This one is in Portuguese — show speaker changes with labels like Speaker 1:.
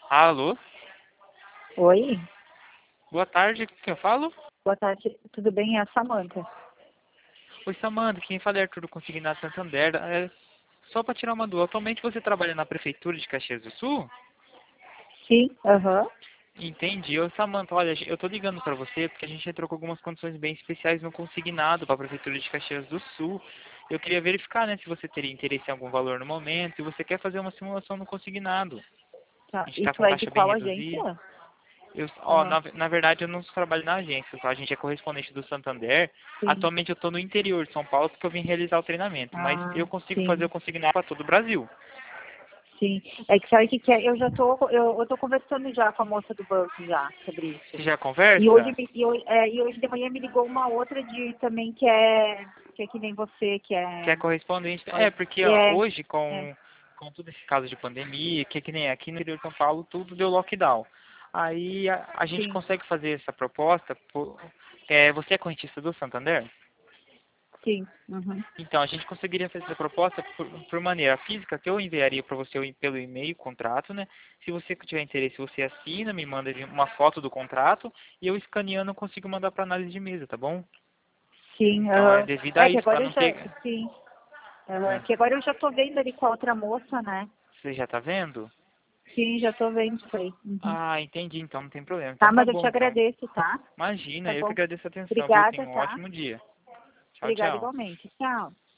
Speaker 1: Alô?
Speaker 2: Oi,
Speaker 1: Boa tarde, quem eu falo?
Speaker 2: boa tarde, tudo bem? É a Samanta.
Speaker 1: Oi, Samanta, quem fala é Arthur do Consignado Santander. Só para tirar uma dúvida, atualmente você trabalha na Prefeitura de Caxias do Sul?
Speaker 2: Sim, aham,
Speaker 1: Entendi. Ô, Samanta, olha, eu tô ligando para você porque a gente entrou com algumas condições bem especiais no consignado para a Prefeitura de Caxias do Sul. Eu queria verificar, né, se você teria interesse em algum valor no momento, se você quer fazer uma simulação no consignado. A
Speaker 2: tá.
Speaker 1: gente
Speaker 2: E
Speaker 1: está
Speaker 2: tu
Speaker 1: com
Speaker 2: é de
Speaker 1: taxa bem
Speaker 2: qual
Speaker 1: reduzida.
Speaker 2: agência? Aham,
Speaker 1: Na verdade, eu não trabalho na agência, tá? A gente é correspondente do Santander.
Speaker 2: sim.
Speaker 1: Atualmente eu estou no interior de São Paulo porque eu vim realizar o treinamento, mas eu
Speaker 2: Ah,
Speaker 1: consigo fazer o
Speaker 2: sim,
Speaker 1: consignado para todo o Brasil.
Speaker 2: sim. É que sabe o que que é? Eu tô conversando já com a moça do banco já sobre isso.
Speaker 1: Você já
Speaker 2: E hoje,
Speaker 1: conversa?
Speaker 2: e hoje de manhã me ligou uma outra de também que é que nem você, que
Speaker 1: Que
Speaker 2: é,
Speaker 1: é correspondente? É,
Speaker 2: olha,
Speaker 1: porque ó,
Speaker 2: é,
Speaker 1: hoje
Speaker 2: é,
Speaker 1: com todo esse caso de pandemia, que nem aqui no interior de São Paulo, tudo deu lockdown. Aí a gente
Speaker 2: sim,
Speaker 1: consegue fazer essa proposta. Você é correntista do Santander?
Speaker 2: sim, uhum.
Speaker 1: Então, a gente conseguiria fazer essa proposta por maneira física, que eu enviaria para você pelo e-mail o contrato, né? Se você tiver interesse, você assina, me manda uma foto do contrato e eu escaneando consigo mandar para análise de mesa, tá bom?
Speaker 2: Sim,
Speaker 1: Então, é
Speaker 2: aham.
Speaker 1: devido a
Speaker 2: É que
Speaker 1: isso, para
Speaker 2: agora eu
Speaker 1: não
Speaker 2: já,
Speaker 1: ter...
Speaker 2: sim.
Speaker 1: Ah,
Speaker 2: Que agora eu já tô vendo ali com a outra moça, né?
Speaker 1: você já tá vendo?
Speaker 2: Sim, já tô vendo isso aí. Uhum.
Speaker 1: Ah, entendi, então não tem problema.
Speaker 2: Tá,
Speaker 1: Então tá
Speaker 2: mas eu te
Speaker 1: bom, então.
Speaker 2: agradeço, tá?
Speaker 1: Imagina,
Speaker 2: Tá
Speaker 1: eu que
Speaker 2: bom.
Speaker 1: agradeço a atenção, viu? Tenha
Speaker 2: Obrigada,
Speaker 1: um
Speaker 2: tá?
Speaker 1: ótimo dia. Tchau,
Speaker 2: Obrigada
Speaker 1: tchau.
Speaker 2: igualmente. Tchau.